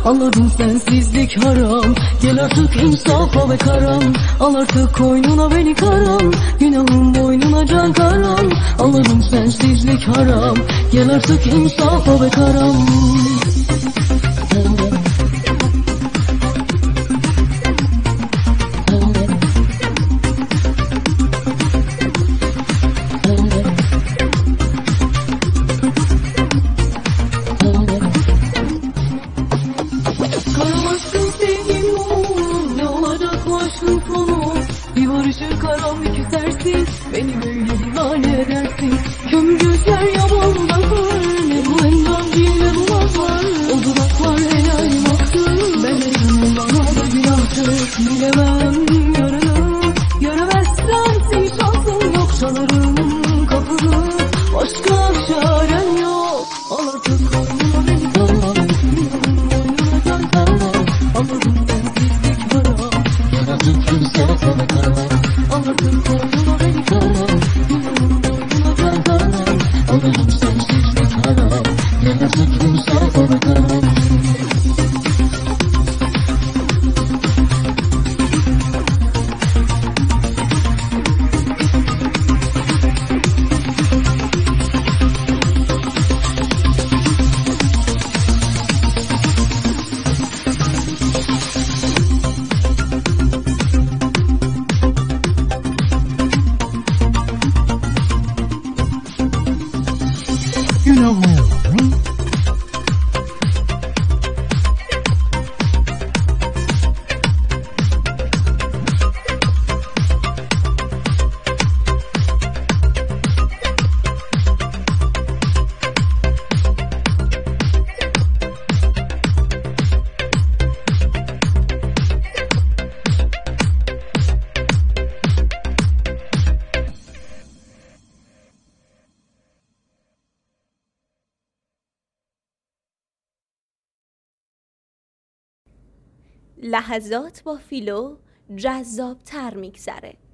Anladım sensizlik haram. Gel artık insafa ve karam. Al artık koynuna beni karam. Günahım boynuna can karam. Anladım sensizlik haram. Gel artık insafa ve karam. Bir barışır karam iki tersin. Beni böyle divane edersin. Kömür gözler yaban bakar. Ne bu endam değil ne bu nazar. O dudaklar helalim aktı. Ben de yanımdan da günahtır. Bilemem yarını. Göremezsen sil şansın yok. Çalarım kapını. Başka çaren yok. Al artık koynuna beni karam. Boynuna can karam. Anladım sensizlik haram. Gel artık insafa ve karam. Anladım koynuna beni karam. Günahım boynuna can karam. Anladım sensizlik haram. Gel artık insafa ve karam. لحظات با فیلو جذاب‌تر می‌گذره.